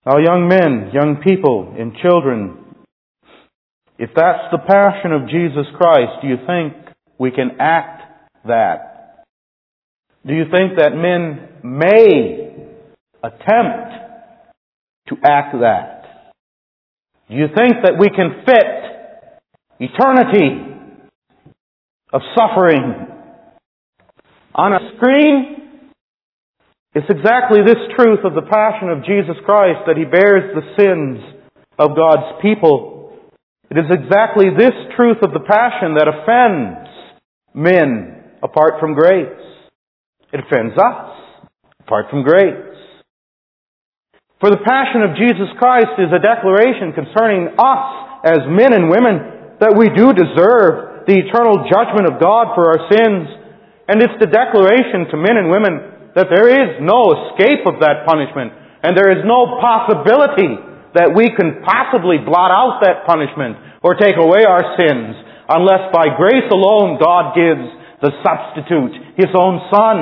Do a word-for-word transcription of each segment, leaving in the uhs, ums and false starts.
Now, young men, young people, and children, if that's the passion of Jesus Christ, do you think we can act that? Do you think that men may attempt to act that? Do you think that we can fit eternity of suffering on a screen? It's exactly this truth of the passion of Jesus Christ, that He bears the sins of God's people. It is exactly this truth of the passion that offends men apart from grace. It offends us apart from grace. For the passion of Jesus Christ is a declaration concerning us as men and women that we do deserve the eternal judgment of God for our sins. And it's the declaration to men and women that there is no escape of that punishment, and there is no possibility that we can possibly blot out that punishment or take away our sins, unless by grace alone God gives the substitute, His own Son.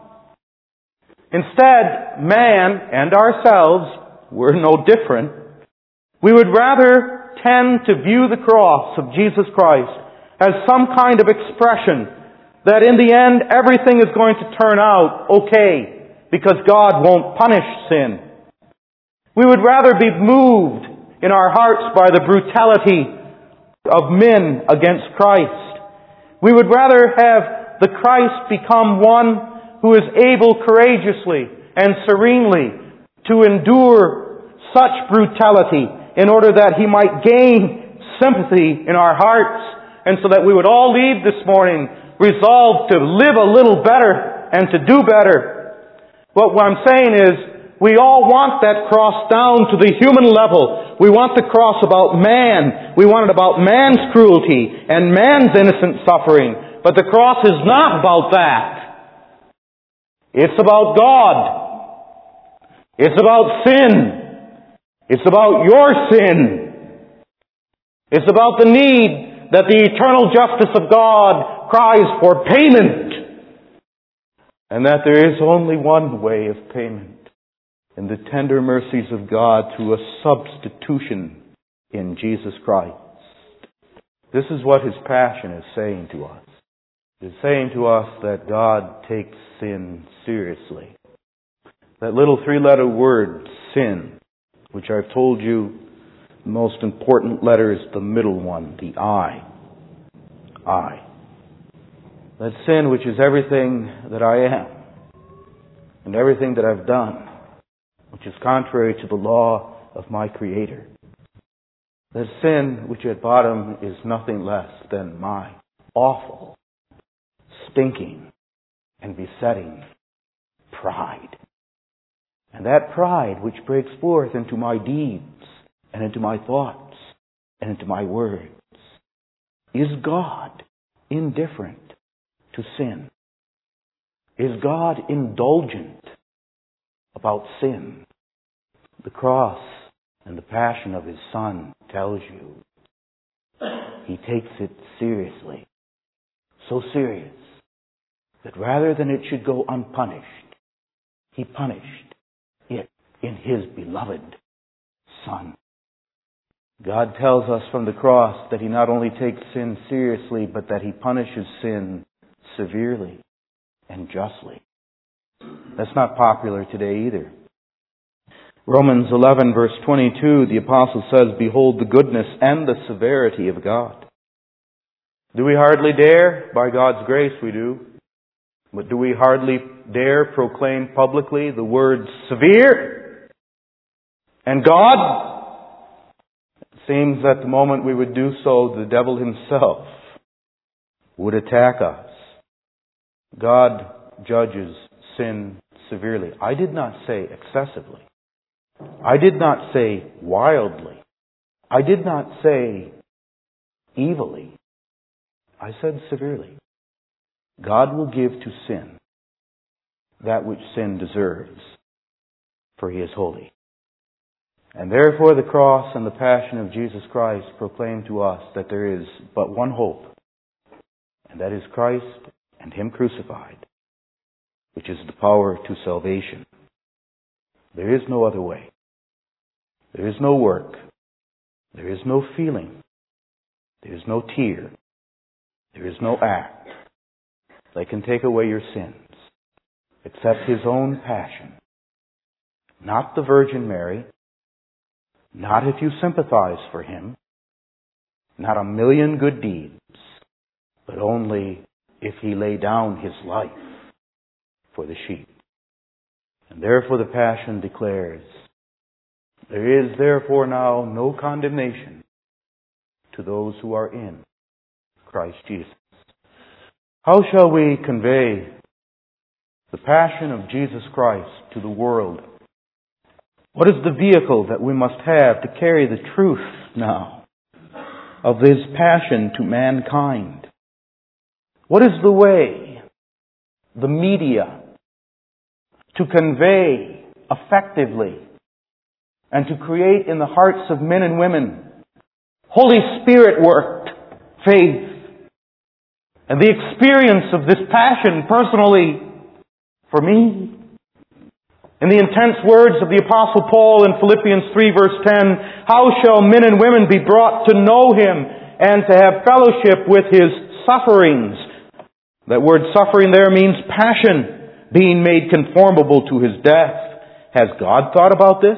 Instead, man and ourselves, we're no different. We would rather tend to view the cross of Jesus Christ as some kind of expression that in the end everything is going to turn out okay because God won't punish sin. We would rather be moved in our hearts by the brutality of men against Christ. We would rather have the Christ become one who is able courageously and serenely to endure such brutality in order that He might gain sympathy in our hearts, and so that we would all leave this morning resolved to live a little better and to do better. What I'm saying is, we all want that cross down to the human level. We want the cross about man. We want it about man's cruelty and man's innocent suffering. But the cross is not about that. It's about God. It's about sin. It's about your sin. It's about the need that the eternal justice of God cries for payment, and that there is only one way of payment, in the tender mercies of God through a substitution in Jesus Christ. This is what His passion is saying to us. It is saying to us that God takes sin seriously. That little three-letter word, sin, which I've told you, the most important letter is the middle one, the I. I. That sin, which is everything that I am and everything that I've done, which is contrary to the law of my Creator. That sin, which at bottom is nothing less than my awful, stinking, and besetting pride. And that pride which breaks forth into my deeds and into my thoughts and into my words. Is God indifferent to sin? Is God indulgent about sin? The cross and the passion of His Son tells you He takes it seriously. So serious that rather than it should go unpunished, He punished it in His beloved Son. God tells us from the cross that He not only takes sin seriously, but that He punishes sin severely and justly. That's not popular today either. Romans eleven verse twenty-two, the apostle says, "Behold the goodness and the severity of God." Do we hardly dare? By God's grace we do. But do we hardly dare proclaim publicly the word severe? And God? It seems that the moment we would do so, the devil himself would attack us. God judges sin severely. I did not say excessively. I did not say wildly. I did not say evilly. I said severely. God will give to sin that which sin deserves, for He is holy. And therefore the cross and the passion of Jesus Christ proclaim to us that there is but one hope, and that is Christ and Him crucified, which is the power to salvation. There is no other way. There is no work. There is no feeling. There is no tear. There is no act that can take away your sins except His own passion. Not the Virgin Mary. Not if you sympathize for Him. Not a million good deeds. But only if He lay down His life for the sheep. And therefore the Passion declares, there is therefore now no condemnation to those who are in Christ Jesus. How shall we convey the passion of Jesus Christ to the world? What is the vehicle that we must have to carry the truth now of His passion to mankind? What is the way, the media, to convey effectively and to create in the hearts of men and women Holy Spirit-worked faith and the experience of this passion personally for me? In the intense words of the Apostle Paul in Philippians three verse ten, how shall men and women be brought to know Him and to have fellowship with His sufferings? That word suffering there means passion, being made conformable to His death. Has God thought about this?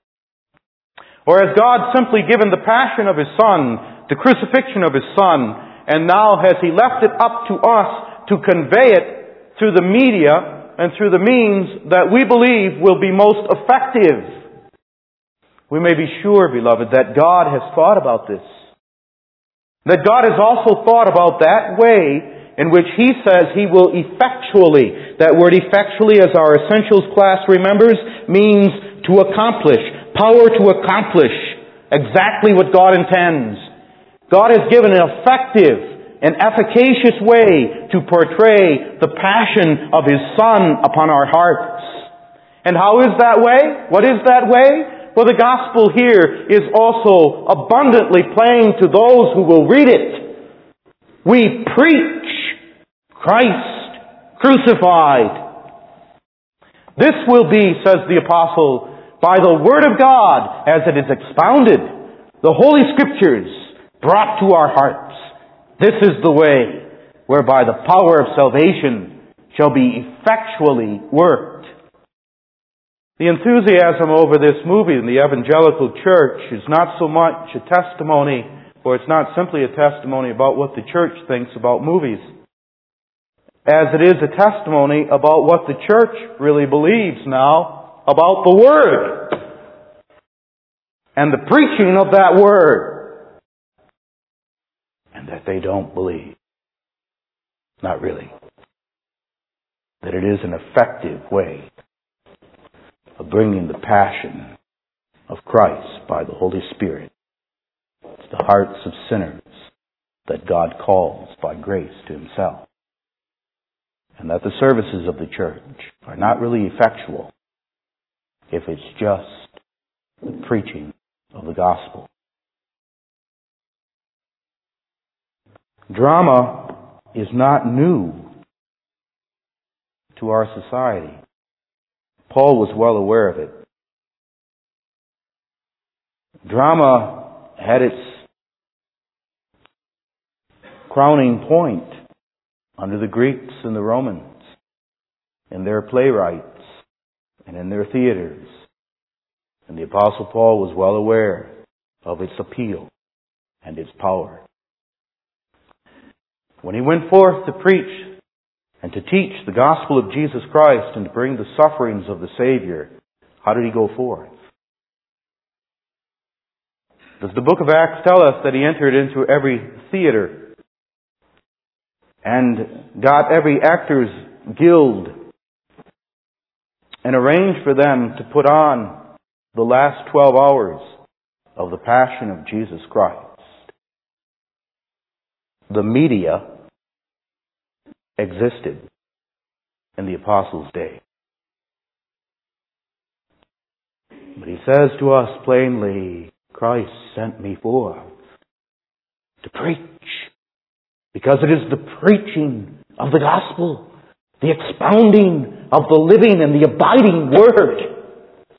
Or has God simply given the passion of His Son, the crucifixion of His Son, and now has He left it up to us to convey it through the media and through the means that we believe will be most effective? We may be sure, beloved, that God has thought about this. That God has also thought about that way in which He says He will effectually, that word effectually, as our Essentials class remembers, means to accomplish, power to accomplish exactly what God intends. God has given an effective and efficacious way to portray the passion of His Son upon our hearts. And how is that way? What is that way? Well, the gospel here is also abundantly plain to those who will read it. We preach Christ crucified. This will be, says the apostle, by the Word of God as it is expounded, the Holy Scriptures brought to our hearts. This is the way whereby the power of salvation shall be effectually worked. The enthusiasm over this movie in the evangelical church is not so much a testimony, or it's not simply a testimony about what the church thinks about movies, as it is a testimony about what the church really believes now about the Word and the preaching of that Word, and that they don't believe. Not really. That it is an effective way of bringing the passion of Christ by the Holy Spirit to the hearts of sinners that God calls by grace to Himself. And that the services of the church are not really effectual if it's just the preaching of the gospel. Drama is not new to our society. Paul was well aware of it. Drama had its crowning point under the Greeks and the Romans, in their playwrights and in their theaters. And the Apostle Paul was well aware of its appeal and its power. When he went forth to preach and to teach the gospel of Jesus Christ and to bring the sufferings of the Savior, how did he go forth? Does the book of Acts tell us that he entered into every theater and got every actor's guild and arranged for them to put on the last twelve hours of the passion of Jesus Christ? The media existed in the apostles' day. But he says to us plainly, Christ sent me forth to preach, because it is the preaching of the gospel, the expounding of the living and the abiding Word,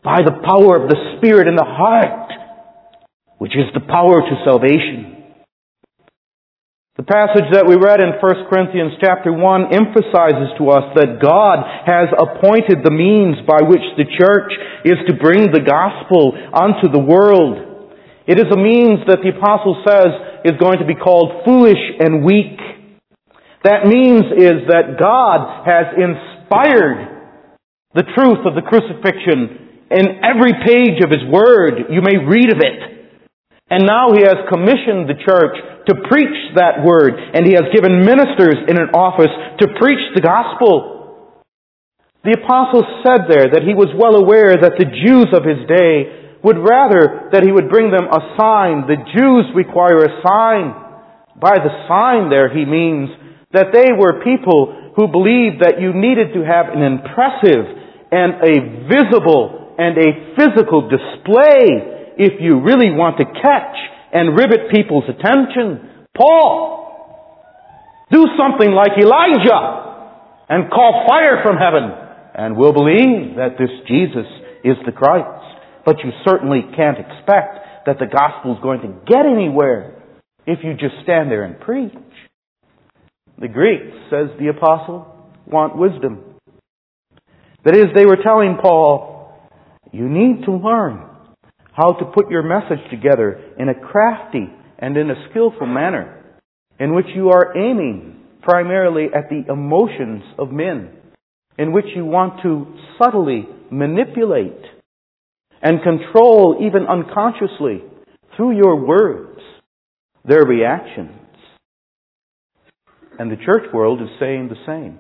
by the power of the Spirit in the heart, which is the power to salvation. The passage that we read in First Corinthians chapter one emphasizes to us that God has appointed the means by which the church is to bring the gospel unto the world. It is a means that the apostle says is going to be called foolish and weak. That means is that God has inspired the truth of the crucifixion in every page of His Word. You may read of it. And now He has commissioned the church to preach that Word. And He has given ministers in an office to preach the gospel. The apostle said there that he was well aware that the Jews of his day would rather that he would bring them a sign. The Jews require a sign. By the sign there he means that they were people who believed that you needed to have an impressive and a visible and a physical display if you really want to catch and rivet people's attention. Paul, do something like Elijah and call fire from heaven, and we'll believe that this Jesus is the Christ. But you certainly can't expect that the gospel is going to get anywhere if you just stand there and preach. The Greeks, says the apostle, want wisdom. That is, they were telling Paul, you need to learn how to put your message together in a crafty and in a skillful manner in which you are aiming primarily at the emotions of men, in which you want to subtly manipulate and control, even unconsciously, through your words, their reactions. And the church world is saying the same.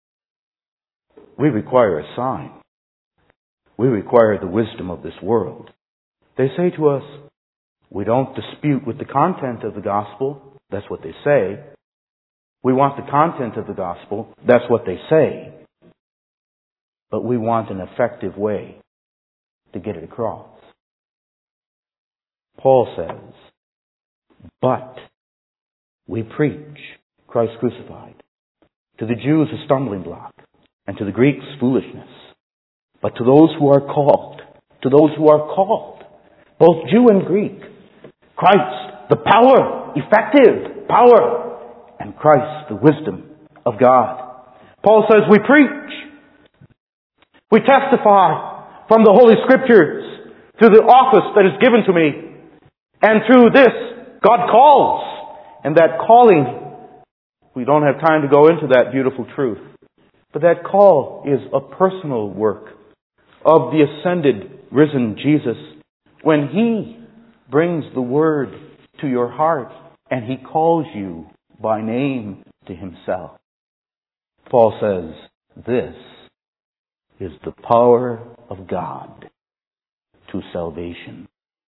We require a sign. We require the wisdom of this world. They say to us, we don't dispute with the content of the gospel. That's what they say. We want the content of the gospel. That's what they say. But we want an effective way to get it across. Paul says, but we preach Christ crucified. To the Jews a stumbling block, and to the Greeks foolishness. But to those who are called, to those who are called, both Jew and Greek, Christ, the power, effective power, and Christ, the wisdom of God. Paul says we preach. We testify from the Holy Scriptures through the office that is given to me. And through this, God calls. And that calling, we don't have time to go into that beautiful truth. But that call is a personal work of the ascended, risen Jesus when He brings the Word to your heart and He calls you by name to Himself. Paul says, this is the power of God to salvation.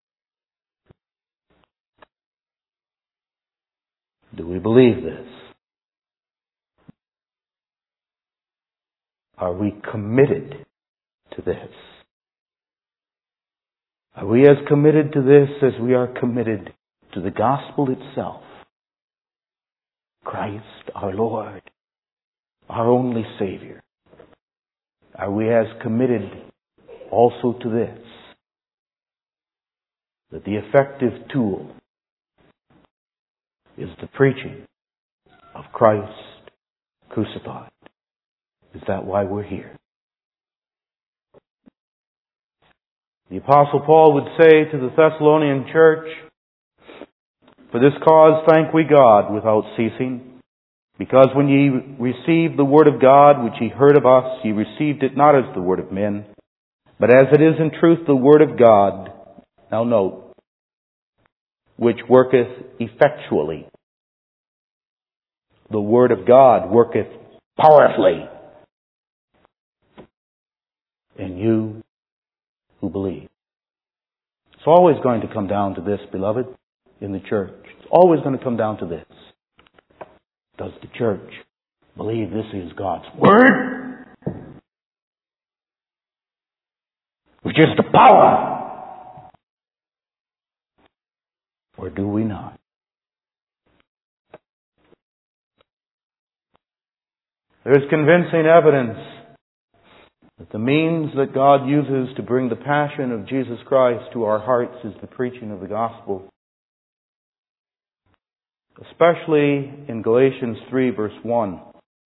Do we believe this? Are we committed to this? Are we as committed to this as we are committed to the gospel itself? Christ our Lord, our only Savior. Are we as committed also to this? That the effective tool is the preaching of Christ crucified. Is that why we're here? The Apostle Paul would say to the Thessalonian church, for this cause thank we God without ceasing, because when ye received the word of God which ye heard of us, ye received it not as the word of men, but as it is in truth the word of God. Now note, which worketh effectually. The word of God worketh powerfully in you who believe. It's always going to come down to this, beloved, in the church. It's always going to come down to this. Does the church believe this is God's Word? Which is the power? Or do we not? There is convincing evidence That the means that God uses to bring the passion of Jesus Christ to our hearts is the preaching of the gospel. Especially in Galatians three verse one.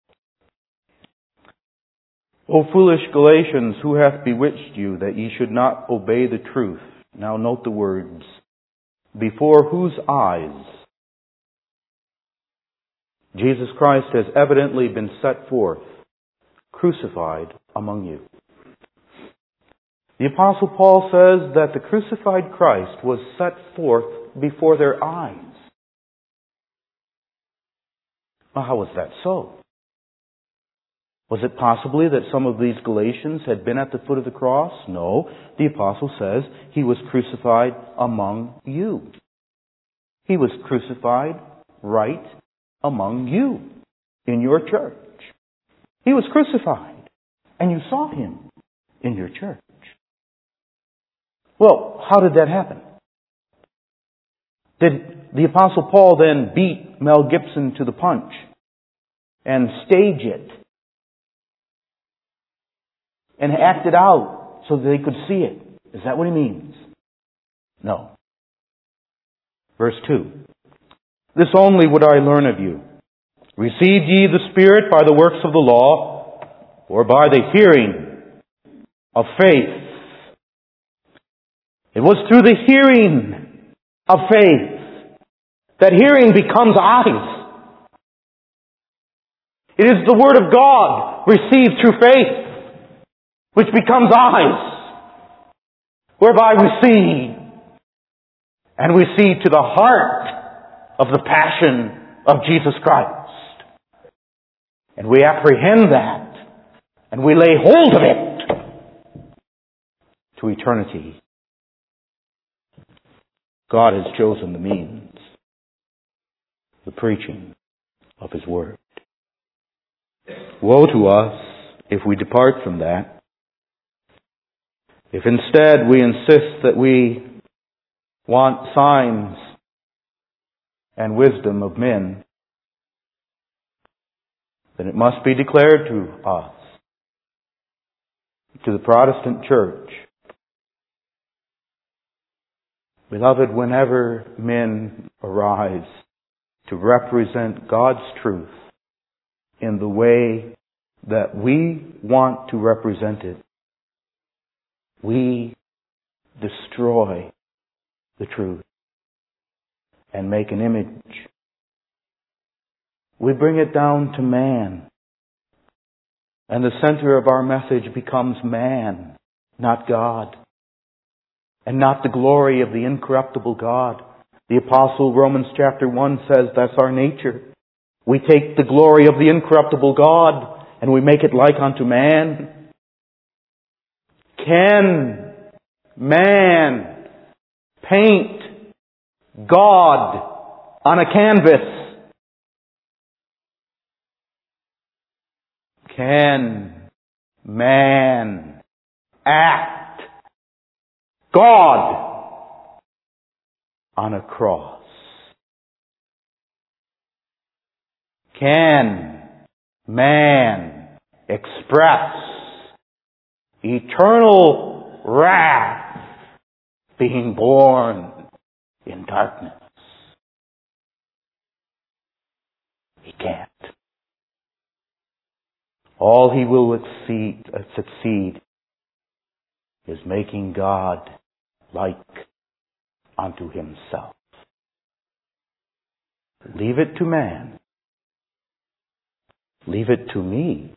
O foolish Galatians, who hath bewitched you that ye should not obey the truth? Now note the words. Before whose eyes Jesus Christ has evidently been set forth, crucified among you. The Apostle Paul says that the crucified Christ was set forth before their eyes. Well, how was that so? Was it possibly that some of these Galatians had been at the foot of the cross? No. The Apostle says he was crucified among you. He was crucified right among you in your church. He was crucified, and you saw him in your church. Well, how did that happen? Did the Apostle Paul then beat Mel Gibson to the punch and stage it and act it out so that they could see it? Is that what he means? No. Verse two. This only would I learn of you. Received ye the Spirit by the works of the law, or by the hearing of faith? It was through the hearing of faith that hearing becomes eyes. It is the Word of God received through faith, which becomes eyes, whereby we see, and we see to the heart of the passion of Jesus Christ. And we apprehend that, and we lay hold of it to eternity. God has chosen the means, the preaching of His Word. Woe to us if we depart from that. If instead we insist that we want signs and wisdom of men, then it must be declared to us, to the Protestant church, beloved, whenever men arise to represent God's truth in the way that we want to represent it, we destroy the truth and make an image. We bring it down to man. And the center of our message becomes man, not God. And not the glory of the incorruptible God. The Apostle Romans chapter one says that's our nature. We take the glory of the incorruptible God and we make it like unto man. Can man paint God on a canvas? Can man act God on a cross? Can man express eternal wrath being born in darkness? He can't. All he will exceed, uh, succeed is making God like unto himself. Leave it to man. Leave it to me.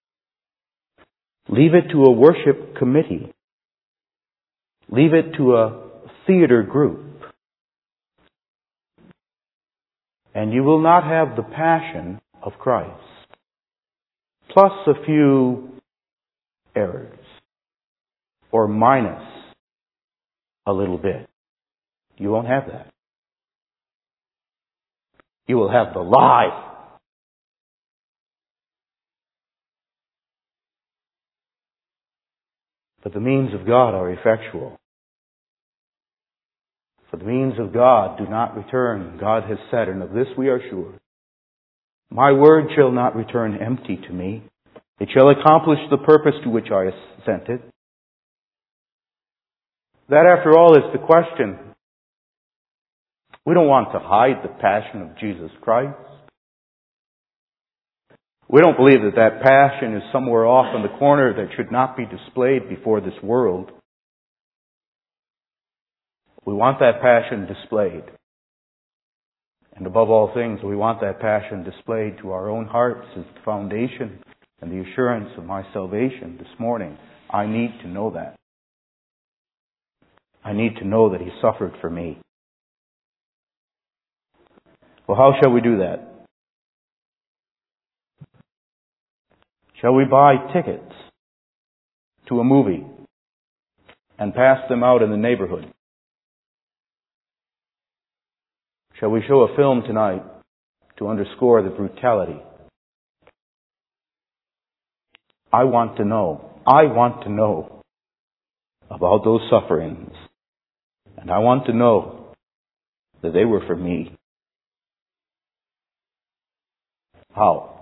Leave it to a worship committee. Leave it to a theater group. And you will not have the passion of Christ. Plus a few errors. Or minus a little bit. You won't have that. You will have the lie. But the means of God are effectual. For the means of God do not return, God has said, and of this we are sure. My word shall not return empty to me, It shall accomplish the purpose to which I sent it. That, after all, is the question. We don't want to hide the passion of Jesus Christ. We don't believe that that passion is somewhere off in the corner that should not be displayed before this world. We want that passion displayed. And above all things, we want that passion displayed to our own hearts as the foundation and the assurance of my salvation this morning. I need to know that. I need to know that He suffered for me. Well, how shall we do that? Shall we buy tickets to a movie and pass them out in the neighborhood? Shall we show a film tonight to underscore the brutality? I want to know. I want to know about those sufferings. And I want to know that they were for me. How?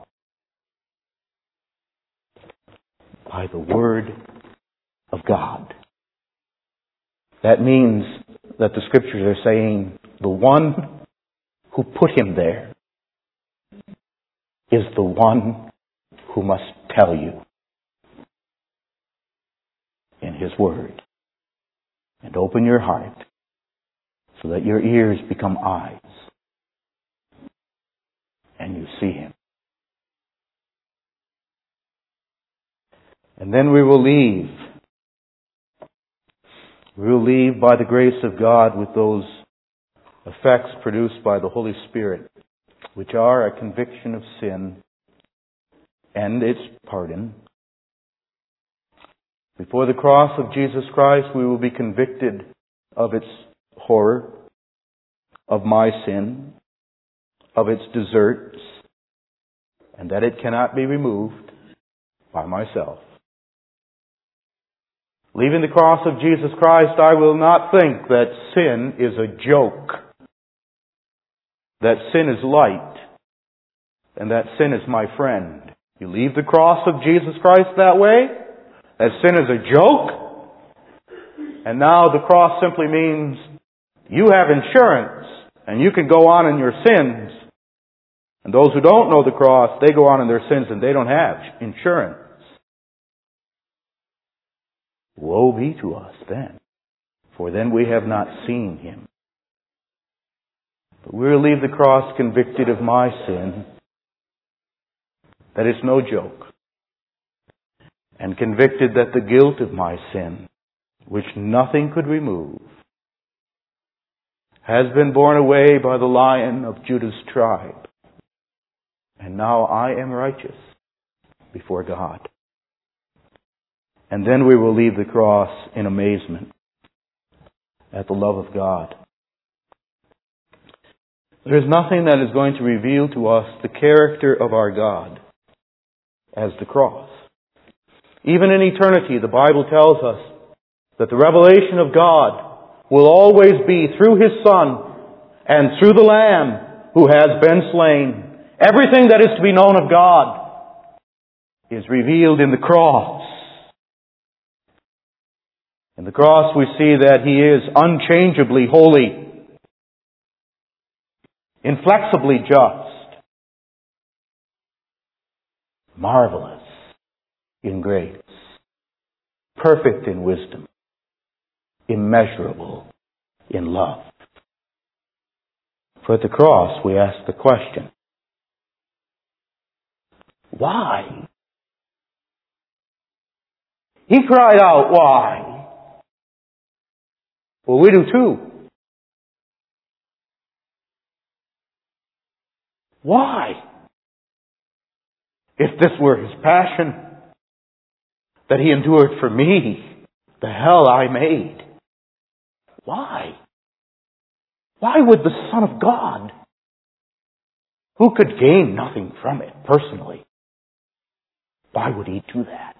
By the Word of God. That means that the Scriptures are saying the one who put Him there is the one who must tell you in His Word. And open your heart so that your ears become eyes and you see Him. And then we will leave. We will leave by the grace of God with those effects produced by the Holy Spirit, which are a conviction of sin and its pardon. Before the cross of Jesus Christ, we will be convicted of its horror, of my sin, of its deserts, and that it cannot be removed by myself. Leaving the cross of Jesus Christ, I will not think that sin is a joke, that sin is light, and that sin is my friend. You leave the cross of Jesus Christ that way, that sin is a joke, and now the cross simply means you have insurance, and you can go on in your sins. And those who don't know the cross, they go on in their sins and they don't have insurance. Woe be to us then, for then we have not seen Him. But we will leave the cross convicted of my sin, that it's no joke, and convicted that the guilt of my sin, which nothing could remove, has been borne away by the Lion of Judah's tribe. And now I am righteous before God. And then we will leave the cross in amazement at the love of God. There is nothing that is going to reveal to us the character of our God as the cross. Even in eternity, the Bible tells us that the revelation of God will always be through His Son and through the Lamb who has been slain. Everything that is to be known of God is revealed in the cross. In the cross we see that He is unchangeably holy, inflexibly just, marvelous in grace, perfect in wisdom, immeasurable in love. For at the cross we ask the question, why? He cried out, why? Well, we do too. Why? If this were His passion that He endured for me, the hell I made, why? Why would the Son of God, who could gain nothing from it personally, why would He do that?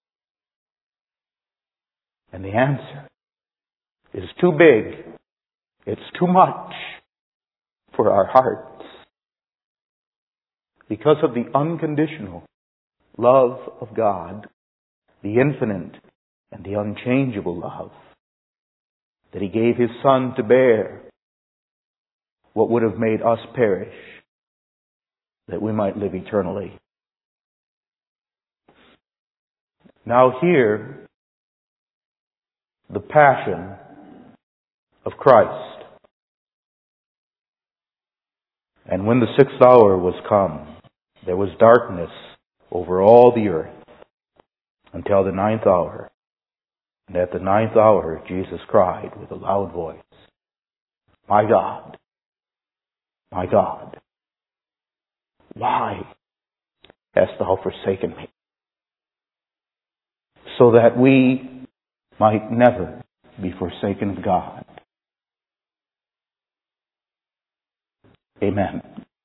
And the answer is too big. It's too much for our hearts. Because of the unconditional love of God, the infinite and the unchangeable love, that He gave His Son to bear what would have made us perish, that we might live eternally. Now hear the passion of Christ. And when the sixth hour was come, there was darkness over all the earth until the ninth hour. And at the ninth hour Jesus cried with a loud voice, My God, my God, why hast thou forsaken me? So that we might never be forsaken of God. Amen.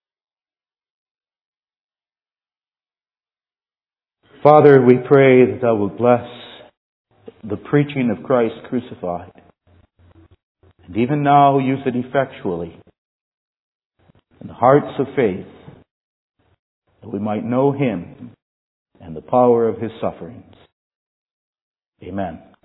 Father, we pray that Thou wilt bless the preaching of Christ crucified, and even now use it effectually in the hearts of faith, that we might know Him and the power of His sufferings. Amen.